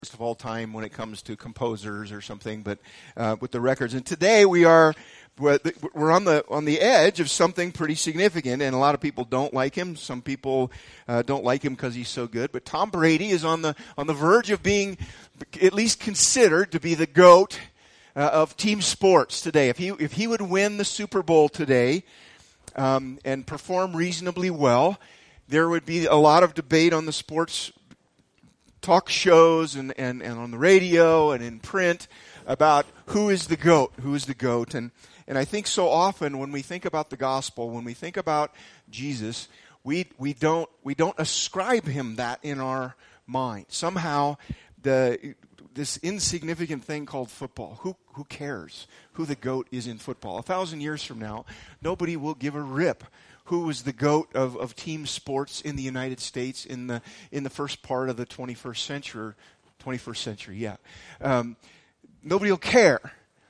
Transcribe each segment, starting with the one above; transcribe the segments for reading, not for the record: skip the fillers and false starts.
of all time when it comes to composers or something, but with the records. And today we're on the edge of something pretty significant, and a lot of people don't like him. Some people don't like him because he's so good. But Tom Brady is on the verge of being at least considered to be the GOAT of team sports today. If he would win the Super Bowl today and perform reasonably well, there would be a lot of debate on the sports talk shows and on the radio and in print about who is the GOAT. And I think so often when we think about the gospel, when we think about Jesus, we don't ascribe him that in our mind. Somehow this insignificant thing called football, who cares who the GOAT is in football? 1,000 years from now, nobody will give a rip who was the GOAT of team sports in the United States in the first part of the 21st century, yeah. Nobody will care.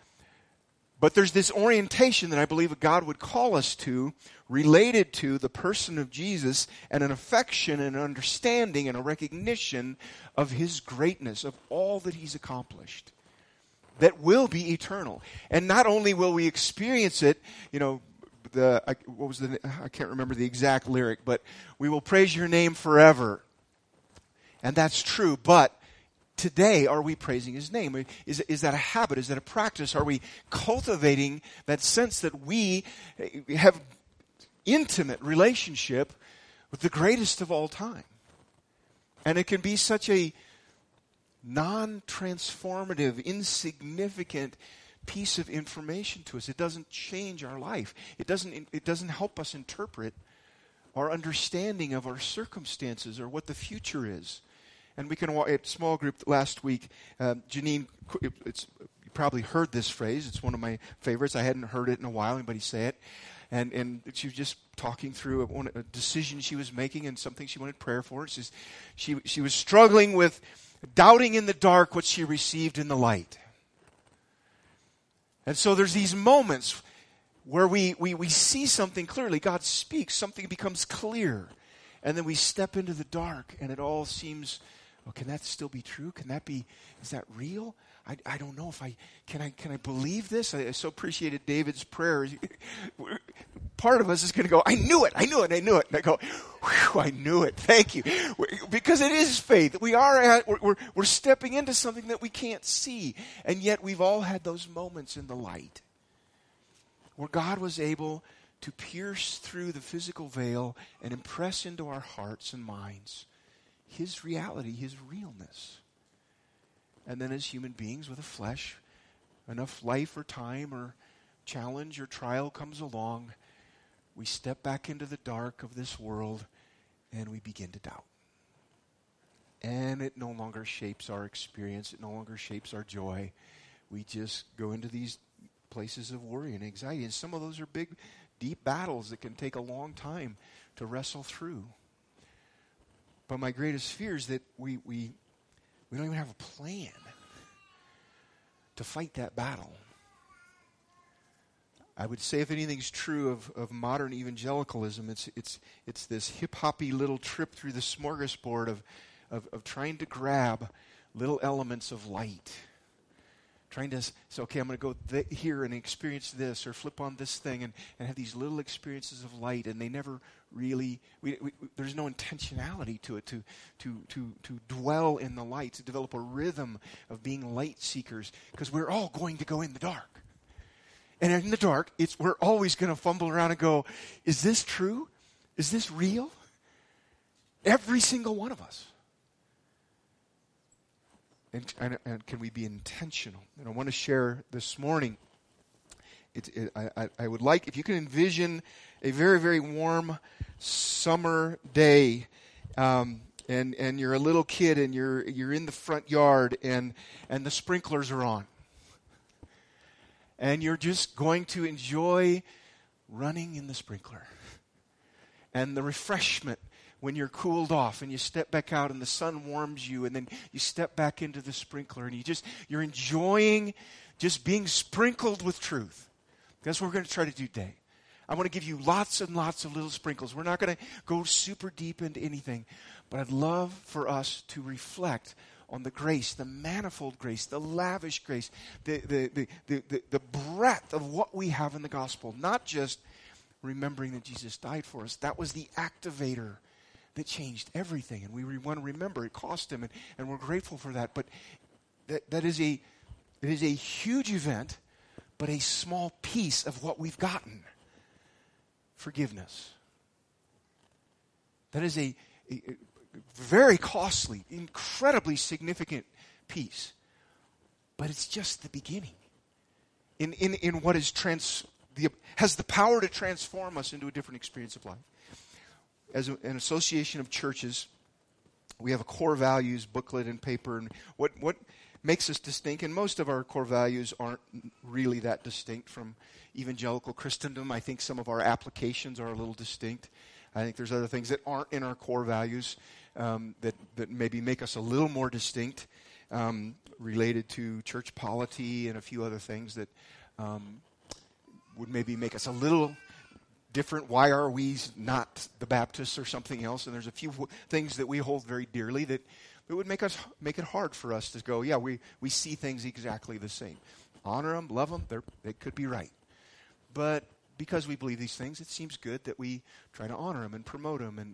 But there's this orientation that I believe God would call us to, related to the person of Jesus, and an affection and an understanding and a recognition of his greatness, of all that he's accomplished, that will be eternal. And not only will we experience it, I can't remember the exact lyric, but we will praise your name forever. And that's true, but today, are we praising his name? Is that a habit? Is that a practice? Are we cultivating that sense that we have intimate relationship with the greatest of all time? And it can be such a non-transformative, insignificant piece of information to us. It doesn't change our life. It doesn't help us interpret our understanding of our circumstances or what the future is. And we can walk at small group last week. Janine, you probably heard this phrase. It's one of my favorites. I hadn't heard it in a while. Anybody say it? And she was just talking through a decision she was making and something she wanted prayer for. She was struggling with doubting in the dark what she received in the light. And so there's these moments where we see something clearly. God speaks, something becomes clear. And then we step into the dark and it all seems, can that still be true? Is that real? I don't know if can I believe this? I so appreciated David's prayer. Part of us is going to go, I knew it. And I go, I knew it. Thank you. Because it is faith. We're stepping into something that we can't see. And yet we've all had those moments in the light where God was able to pierce through the physical veil and impress into our hearts and minds his reality, his realness. And then as human beings with a flesh, enough life or time or challenge or trial comes along, we step back into the dark of this world and we begin to doubt. And it no longer shapes our experience. It no longer shapes our joy. We just go into these places of worry and anxiety. And some of those are big, deep battles that can take a long time to wrestle through. But my greatest fear is that we don't even have a plan to fight that battle. I would say if anything's true of modern evangelicalism, it's this hip-hoppy little trip through the smorgasbord of trying to grab little elements of light. Trying to say, okay, I'm going to go here and experience this, or flip on this thing and have these little experiences of light, and they never really, there's no intentionality to it, to dwell in the light, to develop a rhythm of being light seekers, because we're all going to go in the dark. And in the dark, we're always going to fumble around and go, is this true? Is this real? Every single one of us. And can we be intentional? And I want to share this morning, I would like, if you can envision a very, very warm summer day, and you're a little kid and you're in the front yard and the sprinklers are on. And you're just going to enjoy running in the sprinkler. And the refreshment when you're cooled off and you step back out and the sun warms you and then you step back into the sprinkler and you're enjoying just being sprinkled with truth. That's what we're going to try to do today. I want to give you lots and lots of little sprinkles. We're not going to go super deep into anything, but I'd love for us to reflect on the grace, the manifold grace, the lavish grace, the breadth of what we have in the gospel. Not just remembering that Jesus died for us. That was the activator that changed everything. And we want to remember it cost him, and we're grateful for that. But it is a huge event, but a small piece of what we've gotten. Forgiveness. That is a very costly, incredibly significant piece. But it's just the beginning. In what is has the power to transform us into a different experience of life. As an association of churches, we have a core values booklet and paper. And what makes us distinct, and most of our core values aren't really that distinct from evangelical Christendom. I think some of our applications are a little distinct. I think there's other things that aren't in our core values that maybe make us a little more distinct, related to church polity and a few other things that would maybe make us a little different. Why are we not the Baptists or something else? And there's a few things that we hold very dearly that would make it hard for us to go, yeah, we see things exactly the same. Honor them, love them, they could be right. But because we believe these things, it seems good that we try to honor them and promote them.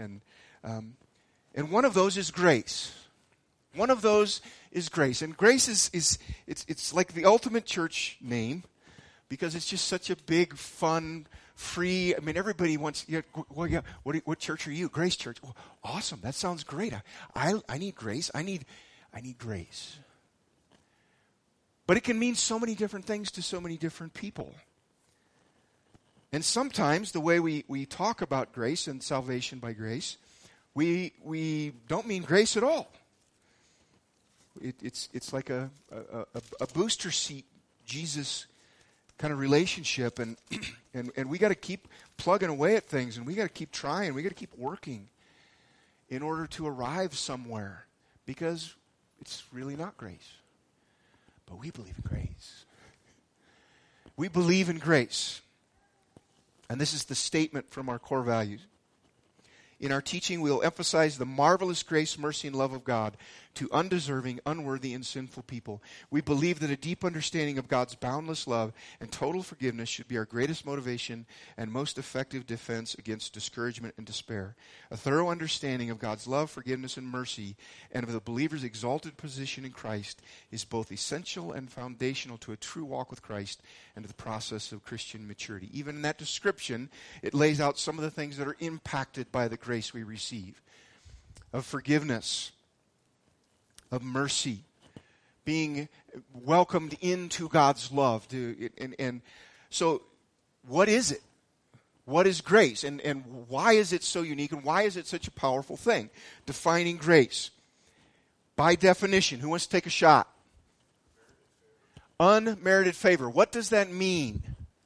And one of those is grace. One of those is grace. And grace it's like the ultimate church name, because it's just such a big, fun, free. I mean, everybody wants. What church are you? Grace Church. Well, awesome. That sounds great. I need grace. I need grace. But it can mean so many different things to so many different people. And sometimes the way we talk about grace and salvation by grace, we don't mean grace at all. It's like a booster seat Jesus kind of relationship, and we got to keep plugging away at things, and we got to keep trying, we got to keep working in order to arrive somewhere, because it's really not grace. But we believe in grace. We believe in grace. And this is the statement from our core values. In our teaching, we will emphasize the marvelous grace, mercy, and love of God to undeserving, unworthy, and sinful people. We believe that a deep understanding of God's boundless love and total forgiveness should be our greatest motivation and most effective defense against discouragement and despair. A thorough understanding of God's love, forgiveness, and mercy, and of the believer's exalted position in Christ is both essential and foundational to a true walk with Christ and to the process of Christian maturity. Even in that description, it lays out some of the things that are impacted by the grace we receive. Of forgiveness, of mercy, being welcomed into God's love. And so what is it? What is grace? And why is it so unique? And why is it such a powerful thing? Defining grace. By definition, who wants to take a shot? Unmerited favor. What does that mean?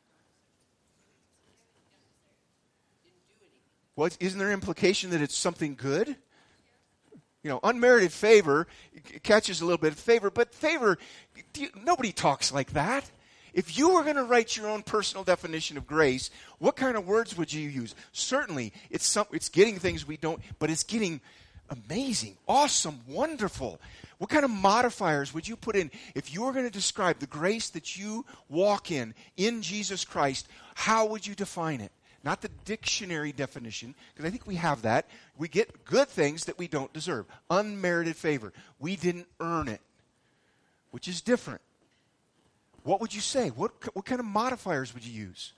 Isn't there implication that it's something good? You know, unmerited favor catches a little bit of favor, but favor, nobody talks like that. If you were going to write your own personal definition of grace, what kind of words would you use? Certainly, it's getting things we don't, but it's getting amazing, awesome, wonderful. What kind of modifiers would you put in if you were going to describe the grace that you walk in Jesus Christ? How would you define it? Not the dictionary definition, because I think we have that. We get good things that we don't deserve. Unmerited favor. We didn't earn it, which is different. What would you say? What kind of modifiers would you use?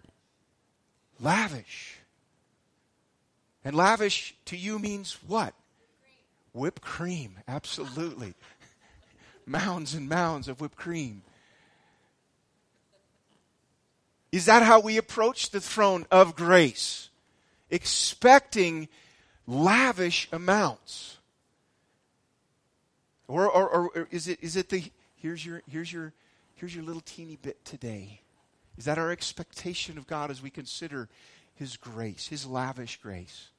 Lavish. And lavish to you means what? Whipped cream. Absolutely. Mounds and mounds of whipped cream. Is that how we approach the throne of grace? Expecting lavish amounts? Or is it the here's your little teeny bit today? Is that our expectation of God as we consider His grace, His lavish grace?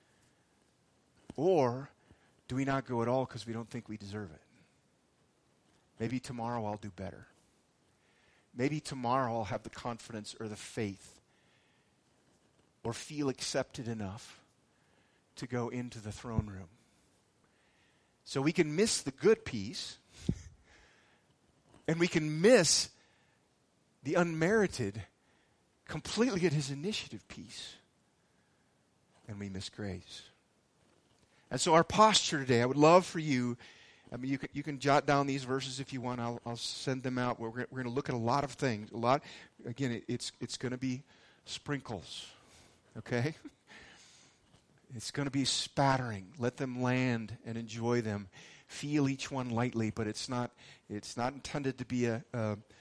Or do we not go at all because we don't think we deserve it? Maybe tomorrow I'll do better. Maybe tomorrow I'll have the confidence or the faith or feel accepted enough to go into the throne room. So we can miss the good piece, and we can miss the unmerited, completely at his initiative piece, and we miss grace. And so our posture today, I would love for you, you can jot down these verses if you want. I'll send them out. We're going to look at a lot of things. Again, it's going to be sprinkles, okay? It's going to be spattering. Let them land and enjoy them. Feel each one lightly, but it's not intended to be a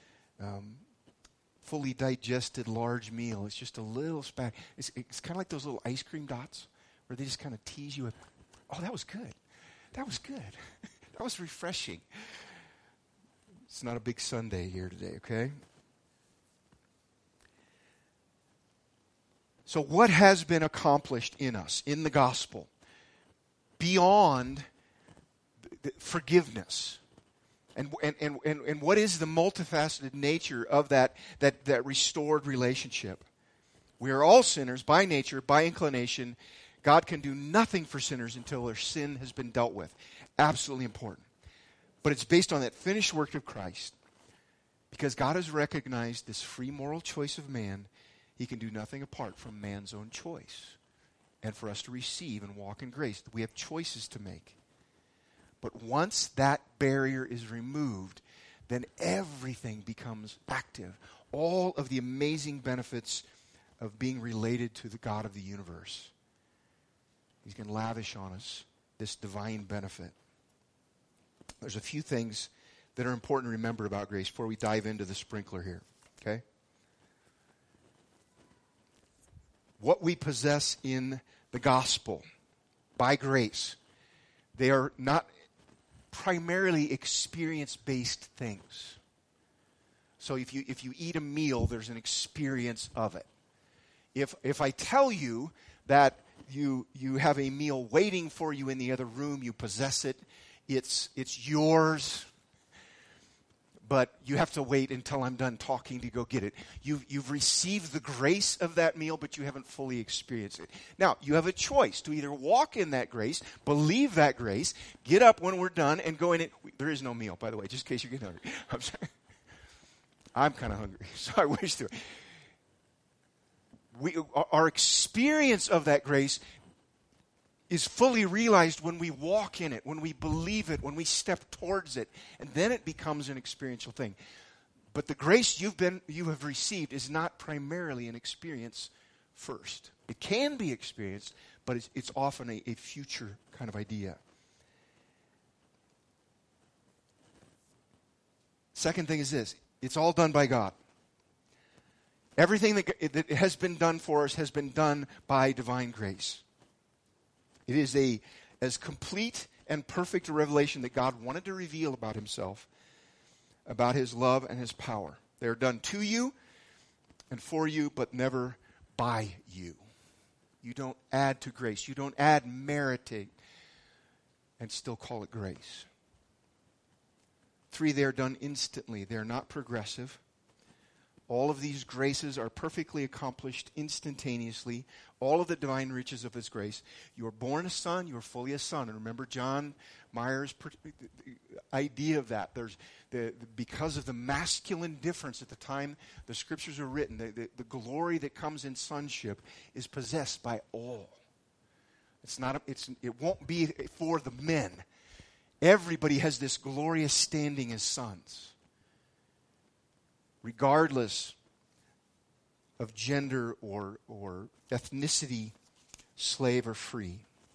fully digested large meal. It's just a little spat. It's kind of like those little ice cream dots where they just kind of tease you with, oh, that was good. That was good. That was refreshing. It's not a big Sunday here today, okay? So what has been accomplished in us, in the gospel, beyond forgiveness? And what is the multifaceted nature of that restored relationship? We are all sinners by nature, by inclination. God can do nothing for sinners until their sin has been dealt with. Absolutely important. But it's based on that finished work of Christ. Because God has recognized this free moral choice of man, he can do nothing apart from man's own choice. And for us to receive and walk in grace, we have choices to make. But once that barrier is removed, then everything becomes active. All of the amazing benefits of being related to the God of the universe. He's going to lavish on us this divine benefit. There's a few things that are important to remember about grace before we dive into the sprinkler here. Okay? What we possess in the gospel by grace, they are not primarily experience-based things. So if you eat a meal, there's an experience of it. If I tell you that you have a meal waiting for you in the other room, you possess it, it's yours, but you have to wait until I'm done talking to go get it. You've received the grace of that meal, but you haven't fully experienced it. Now, you have a choice to either walk in that grace, believe that grace, get up when we're done, and go in it. There is no meal, by the way, just in case you get hungry. I'm sorry. I'm kind of hungry, so I wish there. Our experience of that grace is fully realized when we walk in it, when we believe it, when we step towards it, and then it becomes an experiential thing. But the grace you have received is not primarily an experience first. It can be experienced, but it's often a future kind of idea. Second thing is this: it's all done by God. Everything that has been done for us has been done by divine grace. It is as complete and perfect a revelation that God wanted to reveal about himself, about his love and his power. They are done to you and for you, but never by you. You don't add to grace. You don't add meritate and still call it grace. 3, they are done instantly. They are not progressive. All of these graces are perfectly accomplished instantaneously. All of the divine riches of his grace. You are born a son, you are fully a son. And remember John Meyer's idea of that. There's because of the masculine difference at the time the scriptures were written, the glory that comes in sonship is possessed by all. It won't be for the men. Everybody has this glorious standing as sons, regardless of gender or ethnicity, slave or free.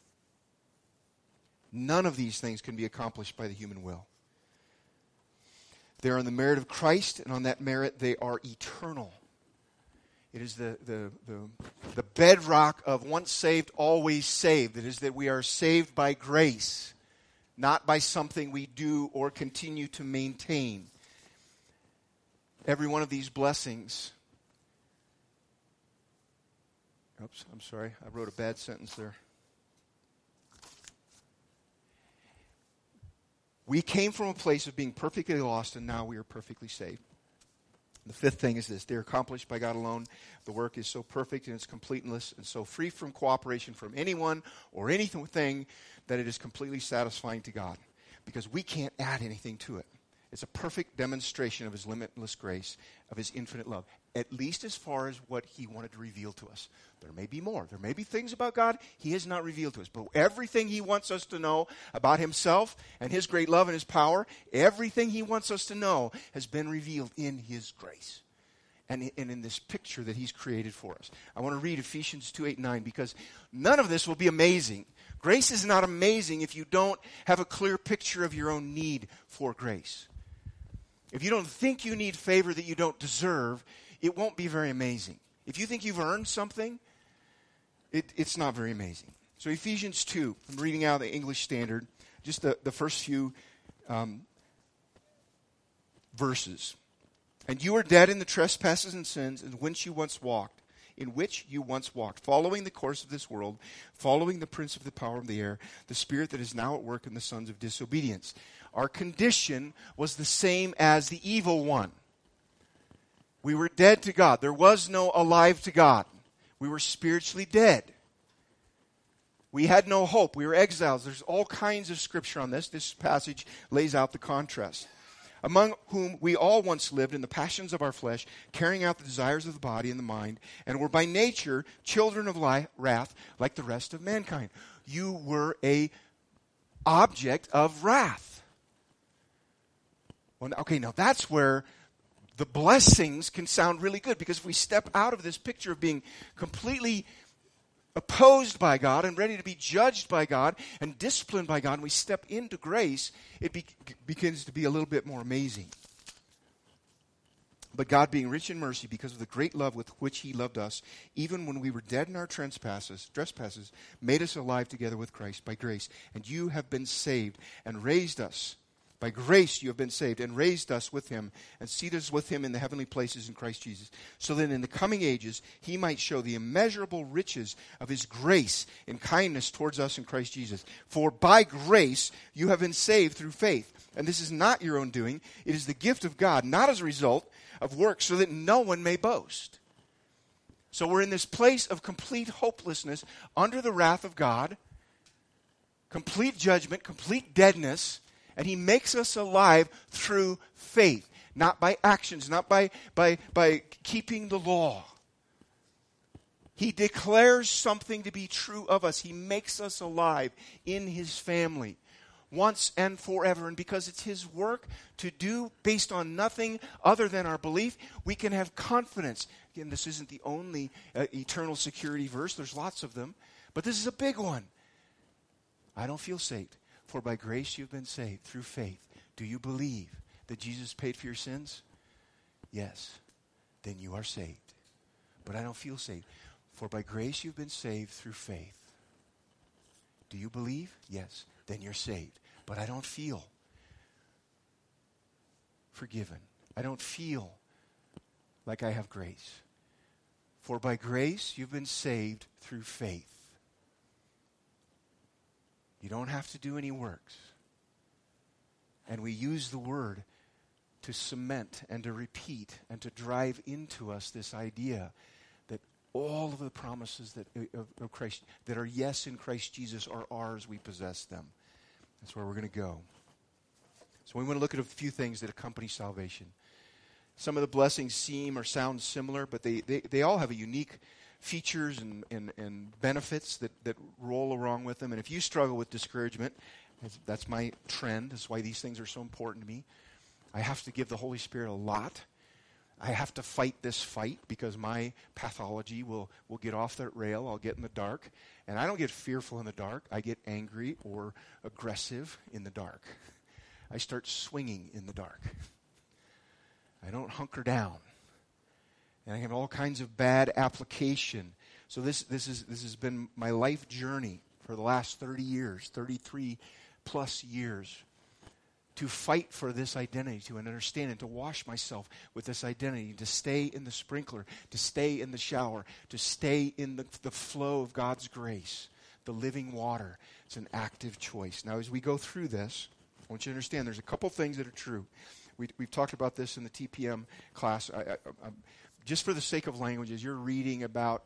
None of these things can be accomplished by the human will. They are on the merit of Christ, and on that merit they are eternal. It is the bedrock of once saved, always saved. It is that we are saved by grace, not by something we do or continue to maintain. Every one of these blessings. Oops, I'm sorry. I wrote a bad sentence there. We came from a place of being perfectly lost, and now we are perfectly saved. The fifth thing is this: they're accomplished by God alone. The work is so perfect in its completeness and so free from cooperation from anyone or anything that it is completely satisfying to God, because we can't add anything to it. It's a perfect demonstration of his limitless grace, of his infinite love, at least as far as what he wanted to reveal to us. There may be more. There may be things about God he has not revealed to us, but everything he wants us to know about himself and his great love and his power, everything he wants us to know has been revealed in his grace and in this picture that he's created for us. I want to read Ephesians 2:8-9, because none of this will be amazing. Grace is not amazing if you don't have a clear picture of your own need for grace. If you don't think you need favor that you don't deserve, it won't be very amazing. If you think you've earned something, it's not very amazing. So Ephesians 2, I'm reading out the English Standard, just the first few verses. And you are dead in the trespasses and sins in which you once walked, following the course of this world, following the prince of the power of the air, the spirit that is now at work in the sons of disobedience. Our condition was the same as the evil one. We were dead to God. There was no alive to God. We were spiritually dead. We had no hope. We were exiles. There's all kinds of scripture on this. This passage lays out the contrast. Among whom we all once lived in the passions of our flesh, carrying out the desires of the body and the mind, and were by nature children of wrath like the rest of mankind. You were a object of wrath. Well, okay, now that's where the blessings can sound really good, because if we step out of this picture of being completely opposed by God and ready to be judged by God and disciplined by God, and we step into grace, it begins to be a little bit more amazing. But God, being rich in mercy, because of the great love with which he loved us, even when we were dead in our trespasses, made us alive together with Christ by grace. And you have been saved and raised us. By grace you have been saved and raised us with him and seated us with him in the heavenly places in Christ Jesus, so that in the coming ages he might show the immeasurable riches of his grace and kindness towards us in Christ Jesus. For by grace you have been saved through faith. And this is not your own doing. It is the gift of God, not as a result of works, so that no one may boast. So we're in this place of complete hopelessness under the wrath of God, complete judgment, complete deadness. And he makes us alive through faith, not by actions, not by keeping the law. He declares something to be true of us. He makes us alive in his family once and forever. And because it's his work to do based on nothing other than our belief, we can have confidence. Again, this isn't the only eternal security verse. There's lots of them. But this is a big one. I don't feel saved. For by grace you've been saved through faith. Do you believe that Jesus paid for your sins? Yes. Then you are saved. But I don't feel saved. For by grace you've been saved through faith. Do you believe? Yes. Then you're saved. But I don't feel forgiven. I don't feel like I have grace. For by grace you've been saved through faith. You don't have to do any works. And we use the word to cement and to repeat and to drive into us this idea that all of the promises of Christ that are yes in Christ Jesus are ours. We possess them. That's where we're going to go. So we want to look at a few things that accompany salvation. Some of the blessings seem or sound similar, but they all have a unique features and benefits that roll along with them. And if you struggle with discouragement, that's my trend. That's why these things are so important to me. I have to give the Holy Spirit a lot. I have to fight this fight because my pathology will get off that rail. I'll get in the dark. And I don't get fearful in the dark. I get angry or aggressive in the dark. I start swinging in the dark. I don't hunker down. And I have all kinds of bad application. So this has been my life journey for the last 30 years, 33 plus years, to fight for this identity, to understand and to wash myself with this identity, to stay in the sprinkler, to stay in the shower, to stay in the flow of God's grace, the living water. It's an active choice. Now, as we go through this, I want you to understand there's a couple things that are true. we've talked about this in the TPM class. Just for the sake of languages, you're reading about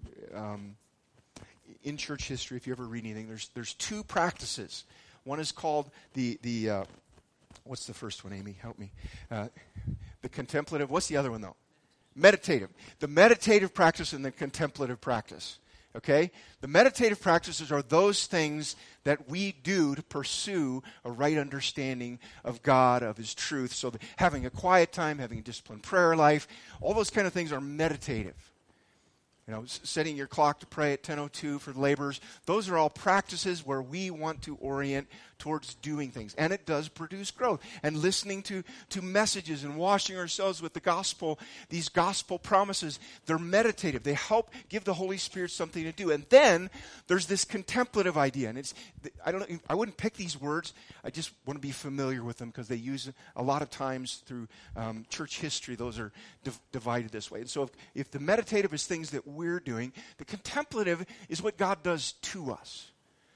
in church history. If you ever read anything, there's two practices. One is called the what's the first one, Amy? Help me. The contemplative. What's the other one though? Meditative. The meditative practice and the contemplative practice. Okay? The meditative practices are those things that we do to pursue a right understanding of God, of His truth. So having a quiet time, having a disciplined prayer life, all those kind of things are meditative. Setting your clock to pray at 10:02 for laborers. Those are all practices where we want to orient towards doing things. And it does produce growth. And listening to messages and washing ourselves with the gospel, these gospel promises, they're meditative. They help give the Holy Spirit something to do. And then there's this contemplative idea. And I wouldn't pick these words. I just want to be familiar with them because they use a lot of times through church history. Those are divided this way. And so if the meditative is things that we're doing, the contemplative is what God does to us.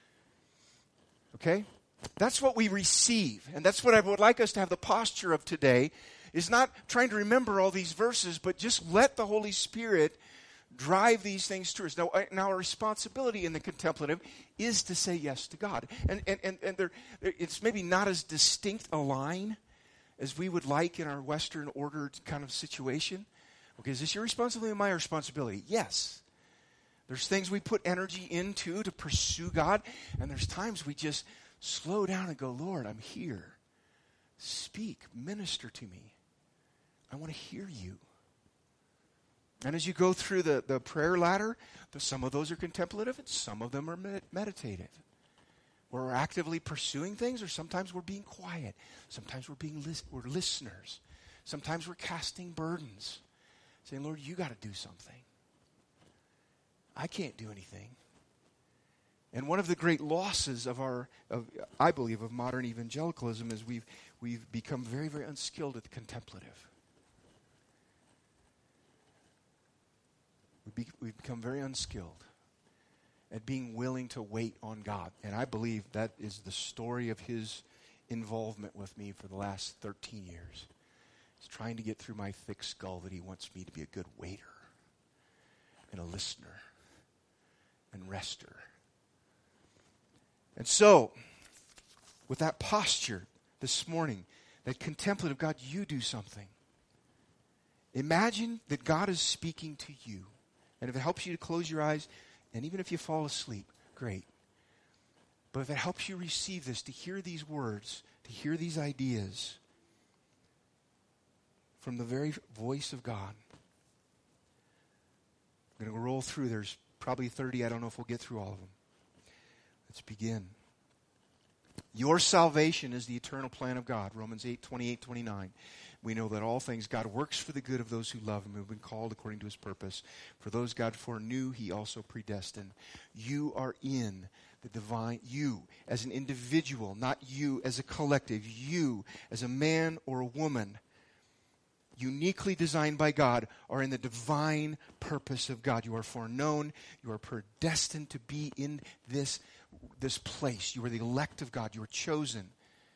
Okay? That's what we receive. And that's what I would like us to have the posture of today, is not trying to remember all these verses, but just let the Holy Spirit drive these things through us. Now our responsibility in the contemplative is to say yes to God. And it's maybe not as distinct a line as we would like in our Western ordered kind of situation. Okay, is this your responsibility or my responsibility? Yes. There's things we put energy into to pursue God, and there's times we just slow down and go, Lord, I'm here. Speak, minister to me. I want to hear you. And as you go through the prayer ladder, some of those are contemplative and some of them are meditative. We're actively pursuing things, or sometimes we're being quiet. Sometimes we're listeners. Sometimes we're casting burdens. Saying, Lord, you got to do something. I can't do anything. And one of the great losses I believe, of modern evangelicalism is we've become very, very unskilled at the contemplative. We've become very unskilled at being willing to wait on God. And I believe that is the story of His involvement with me for the last 13 years. He's trying to get through my thick skull that He wants me to be a good waiter and a listener and rester. And so, with that posture this morning, that contemplative, God, you do something. Imagine that God is speaking to you. And if it helps you to close your eyes, and even if you fall asleep, great. But if it helps you receive this, to hear these words, to hear these ideas from the very voice of God. I'm going to roll through. There's probably 30. I don't know if we'll get through all of them. Let's begin. Your salvation is the eternal plan of God. Romans 8:28-29. We know that all things God works for the good of those who love Him, who have been called according to His purpose. For those God foreknew, He also predestined. You are in the divine, you as an individual, not you as a collective, you as a man or a woman, uniquely designed by God, are in the divine purpose of God. You are foreknown. You are predestined to be in this place. You are the elect of God. You are chosen.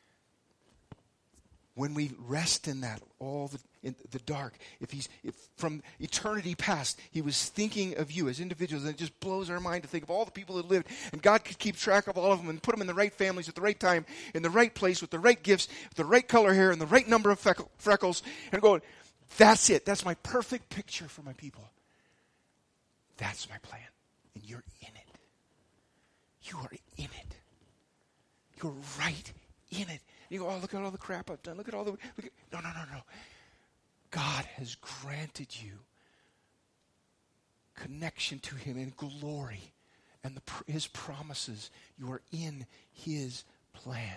When we rest in that, in the dark, if from eternity past, He was thinking of you as individuals, and it just blows our mind to think of all the people that lived, and God could keep track of all of them and put them in the right families at the right time, in the right place, with the right gifts, with the right color hair, and the right number of freckles, and going, that's it. That's my perfect picture for my people. That's my plan. And you're in it. You are in it. You're right in it. You go, oh, look at all the crap I've done. No. God has granted you connection to Him in glory and His promises. You are in His plan.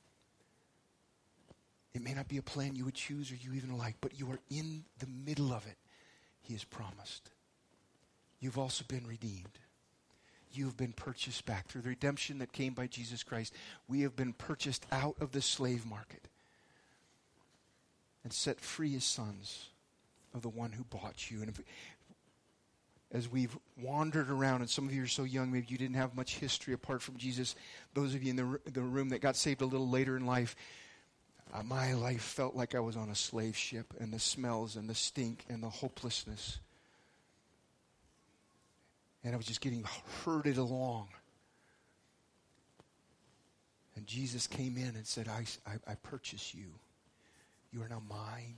It may not be a plan you would choose or you even like, but you are in the middle of it. He has promised. You've also been redeemed. You've been purchased back. Through the redemption that came by Jesus Christ, we have been purchased out of the slave market and set free as sons of the one who bought you. And as we've wandered around, and some of you are so young, maybe you didn't have much history apart from Jesus. Those of you in the room that got saved a little later in life, My life felt like I was on a slave ship, and the smells and the stink and the hopelessness. And I was just getting herded along. And Jesus came in and said, I purchase you. You are now mine.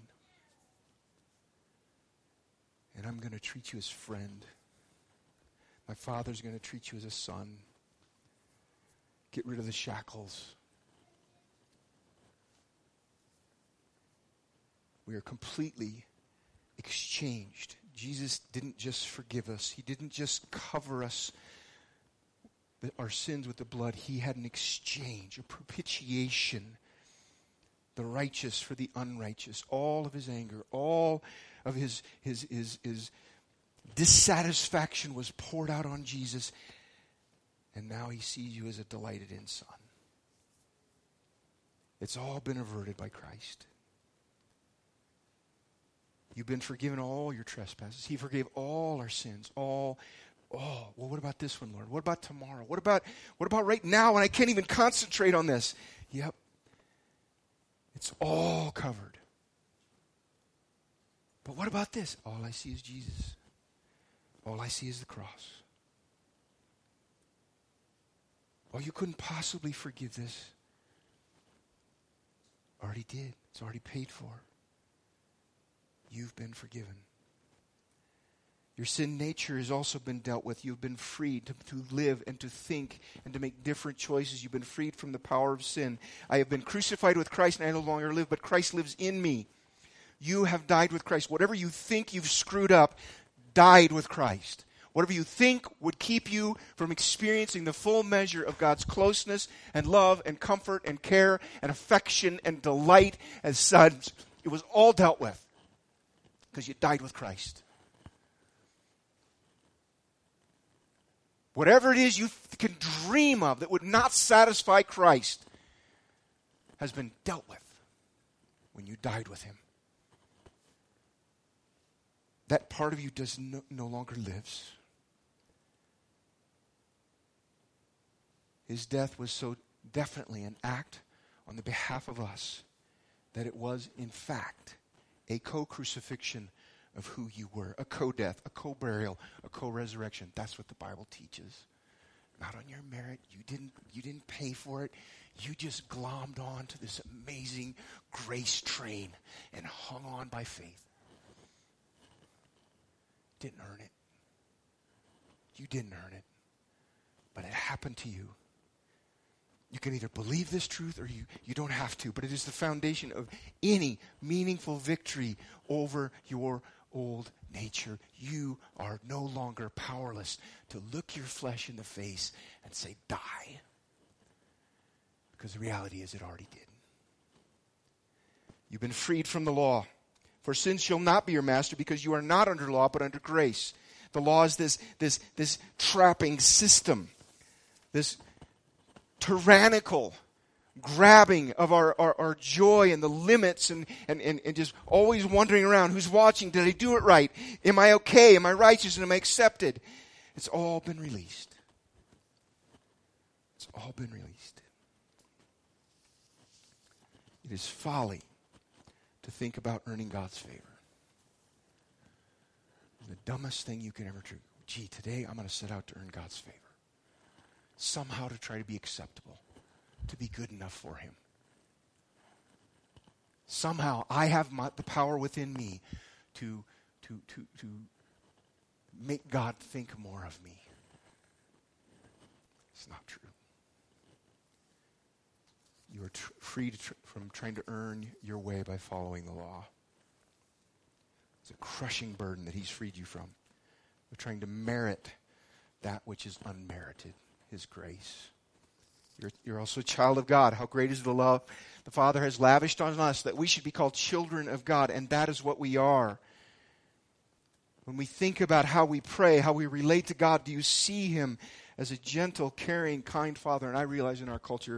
And I'm going to treat you as friend. My Father's going to treat you as a son. Get rid of the shackles. We are completely exchanged. Jesus didn't just forgive us. He didn't just cover us, our sins with the blood. He had an exchange, a propitiation. The righteous for the unrighteous. All of his anger, all of his dissatisfaction was poured out on Jesus. And now he sees you as a delighted in son. It's all been averted by Christ. You've been forgiven all your trespasses. He forgave all our sins. Well, what about this one, Lord? What about tomorrow? What about right now when I can't even concentrate on this? Yep. It's all covered. But what about this? All I see is Jesus. All I see is the cross. Oh, you couldn't possibly forgive this. Already did. It's already paid for. You've been forgiven. Your sin nature has also been dealt with. You've been freed to live and to think and to make different choices. You've been freed from the power of sin. I have been crucified with Christ, and I no longer live, but Christ lives in me. You have died with Christ. Whatever you think you've screwed up, died with Christ. Whatever you think would keep you from experiencing the full measure of God's closeness and love and comfort and care and affection and delight as sons, it was all dealt with. Because you died with Christ. Whatever it is you can dream of that would not satisfy Christ has been dealt with when you died with him. That part of you no longer lives. His death was so definitely an act on the behalf of us that it was, in fact, a co-crucifixion of who you were. A co-death, a co-burial, a co-resurrection. That's what the Bible teaches. Not on your merit. You didn't pay for it. You just glommed on to this amazing grace train and hung on by faith. Didn't earn it. You didn't earn it. But it happened to you. You can either believe this truth or you don't have to. But it is the foundation of any meaningful victory over your old nature. You are no longer powerless to look your flesh in the face and say, die. Because the reality is it already did. You've been freed from the law. For sin shall not be your master because you are not under law but under grace. The law is this trapping system. This tyrannical grabbing of our joy and the limits and just always wandering around. Who's watching? Did I do it right? Am I okay? Am I righteous? And am I accepted? It's all been released. It's all been released. It is folly to think about earning God's favor. The dumbest thing you can ever do. Gee, today I'm going to set out to earn God's favor. Somehow to try to be acceptable, to be good enough for him. Somehow I have the power within me to make God think more of me. It's not true. You are free from trying to earn your way by following the law. It's a crushing burden that he's freed you from. You're trying to merit that which is unmerited. His grace. You're also a child of God. How great is the love the Father has lavished on us that we should be called children of God, and that is what we are. When we think about how we pray, how we relate to God, do you see him as a gentle, caring, kind Father? And I realize in our culture,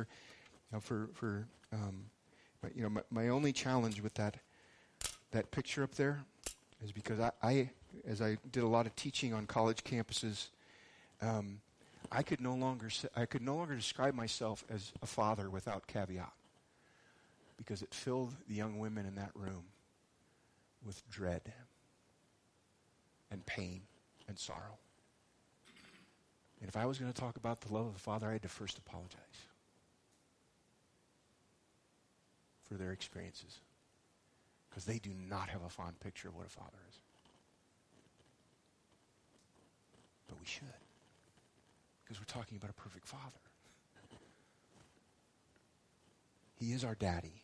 my only challenge with that picture up there is because I as I did a lot of teaching on college campuses, I could no longer describe myself as a father without caveat. because it filled the young women in that room with dread and pain and sorrow. And if I was going to talk about the love of the Father, I had to first apologize for their experiences, because they do not have a fond picture of what a father is. But we should, because we're talking about a perfect Father. He is our daddy.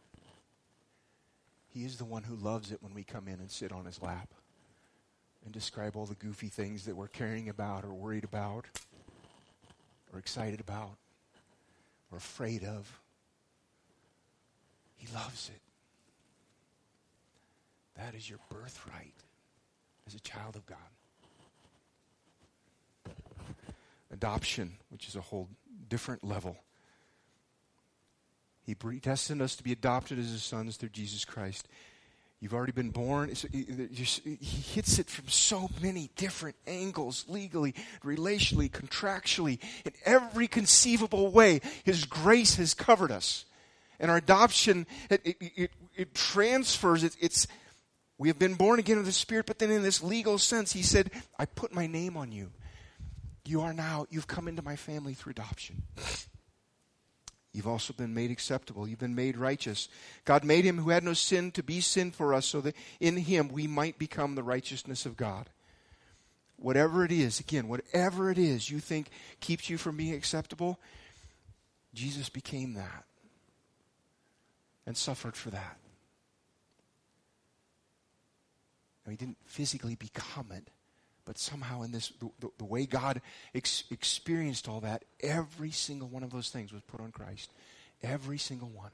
He is the one who loves it when we come in and sit on his lap and describe all the goofy things that we're caring about or worried about or excited about or afraid of. He loves it. That is your birthright as a child of God. Adoption, which is a whole different level. He predestined us to be adopted as his sons through Jesus Christ. You've already been born. He hits it from so many different angles, legally, relationally, contractually, in every conceivable way. His grace has covered us. And our adoption, it transfers. We have been born again of the Spirit, but then in this legal sense, he said, I put my name on you. You've come into my family through adoption. You've also been made acceptable. You've been made righteous. God made him who had no sin to be sin for us so that in him we might become the righteousness of God. Whatever it is, again, whatever it is you think keeps you from being acceptable, Jesus became that and suffered for that. Now, he didn't physically become it, but somehow in this, the way God experienced all that, every single one of those things was put on Christ. Every single one.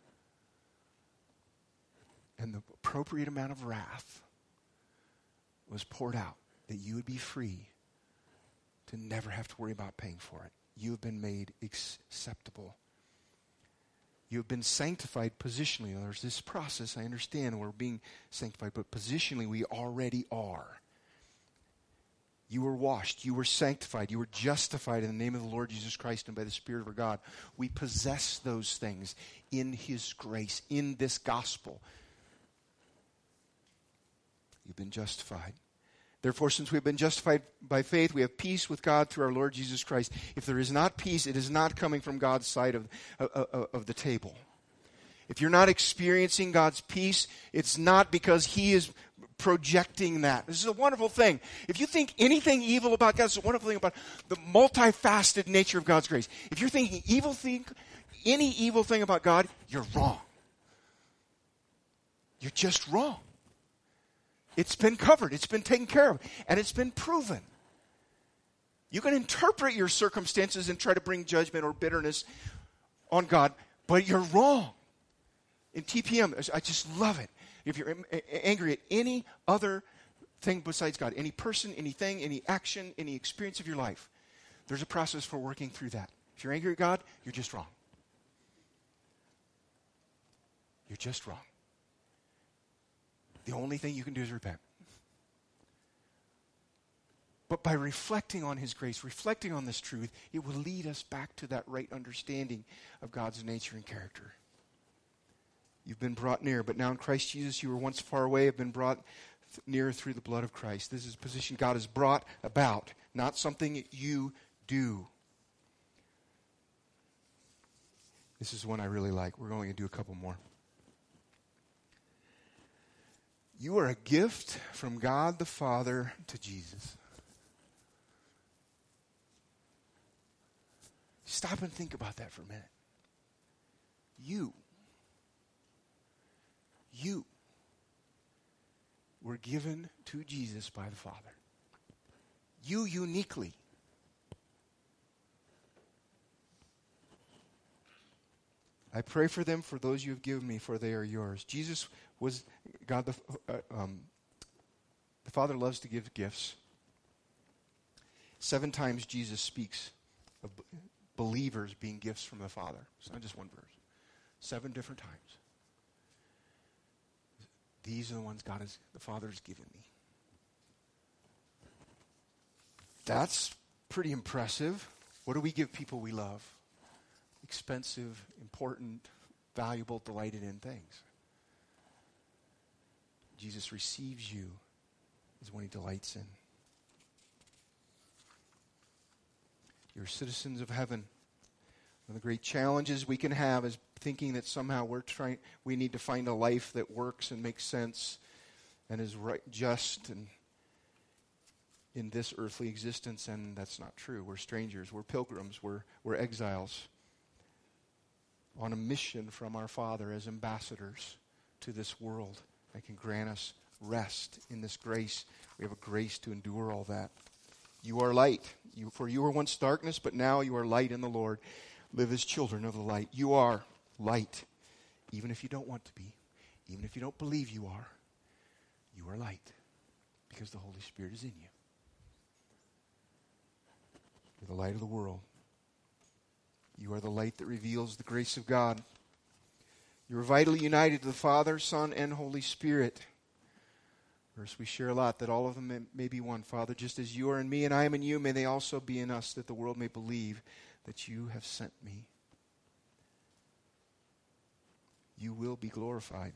And the appropriate amount of wrath was poured out that you would be free to never have to worry about paying for it. You have been made acceptable. You have been sanctified positionally. Now, there's this process, I understand, we're being sanctified, but positionally we already are. You were washed, you were sanctified, you were justified in the name of the Lord Jesus Christ and by the Spirit of our God. We possess those things in his grace, in this gospel. You've been justified. Therefore, since we've been justified by faith, we have peace with God through our Lord Jesus Christ. If there is not peace, it is not coming from God's side of the table. If you're not experiencing God's peace, it's not because he is projecting that. This is a wonderful thing. If you think anything evil about God, it's a wonderful thing about the multifaceted nature of God's grace. If you're thinking any evil thing about God, you're wrong. You're just wrong. It's been covered. It's been taken care of. And it's been proven. You can interpret your circumstances and try to bring judgment or bitterness on God, but you're wrong. In TPM, I just love it. If you're angry at any other thing besides God, any person, anything, any action, any experience of your life, there's a process for working through that. If you're angry at God, you're just wrong. You're just wrong. The only thing you can do is repent. But by reflecting on his grace, reflecting on this truth, it will lead us back to that right understanding of God's nature and character. You've been brought near, but now in Christ Jesus you were once far away, have been brought near through the blood of Christ. This is a position God has brought about, not something you do. This is one I really like. We're going to do a couple more. You are a gift from God the Father to Jesus. Stop and think about that for a minute. You were given to Jesus by the Father. You uniquely. I pray for them, for those you have given me, for they are yours. Jesus was God. The Father loves to give gifts. 7 times Jesus speaks of believers being gifts from the Father. It's not just one verse. 7 different times. These are the ones the Father has given me. That's pretty impressive. What do we give people we love? Expensive, important, valuable, delighted in things. Jesus receives you is when he delights in. You're citizens of heaven. One of the great challenges we can have is thinking that somehow we need to find a life that works and makes sense and is right, just and in this earthly existence, and that's not true. We're strangers, we're pilgrims, we're exiles on a mission from our Father as ambassadors to this world that can grant us rest in this grace. We have a grace to endure all that. You are light. For you were once darkness, but now you are light in the Lord. Live as children of the light. You are light, even if you don't want to be, even if you don't believe you are light, because the Holy Spirit is in you. You're the light of the world. You are the light that reveals the grace of God. You are vitally united to the Father, Son, and Holy Spirit. Verse we share a lot, that all of them may be one. Father, just as you are in me and I am in you, may they also be in us, that the world may believe that you have sent me. You will be glorified.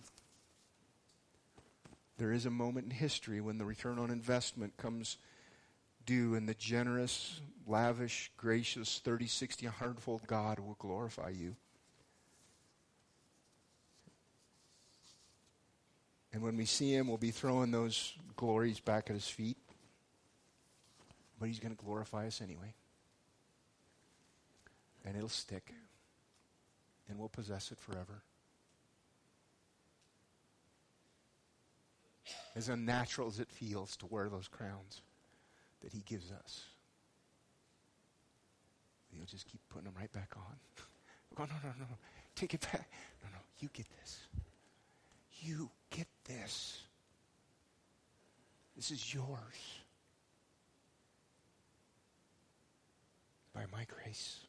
There is a moment in history when the return on investment comes due, and the generous, lavish, gracious, 30, 60, 100-fold God will glorify you. And when we see him, we'll be throwing those glories back at his feet. But he's going to glorify us anyway. And it'll stick. And we'll possess it forever. As unnatural as it feels to wear those crowns that he gives us, he'll just keep putting them right back on. Oh, no. Take it back. No, you get this. You get this. This is yours. By my grace.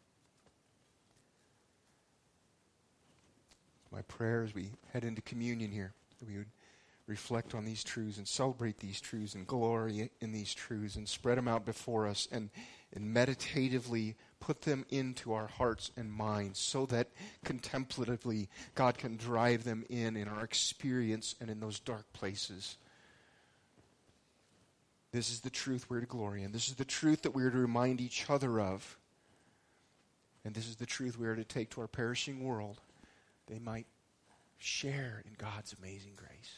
My prayer as we head into communion here, that we would reflect on these truths and celebrate these truths and glory in these truths and spread them out before us and meditatively put them into our hearts and minds so that contemplatively God can drive them in our experience and in those dark places. This is the truth we're to glory in. This is the truth that we're to remind each other of. And this is the truth we are to take to our perishing world. They might share in God's amazing grace.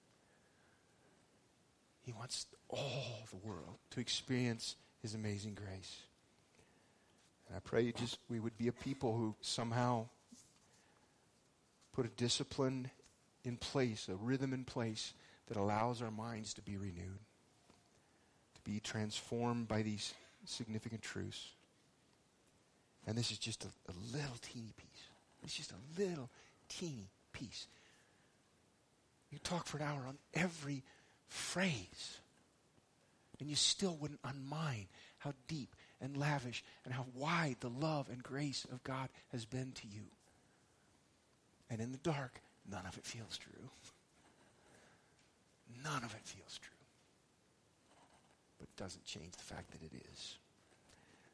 He wants all the world to experience his amazing grace. And I pray we would be a people who somehow put a discipline in place, a rhythm in place that allows our minds to be renewed, to be transformed by these significant truths. And this is just a little teeny piece. It's just a little teeny piece. You talk for an hour on every phrase, and you still wouldn't unmind how deep and lavish and how wide the love and grace of God has been to you. And in the dark, none of it feels true. None of it feels true. But it doesn't change the fact that it is.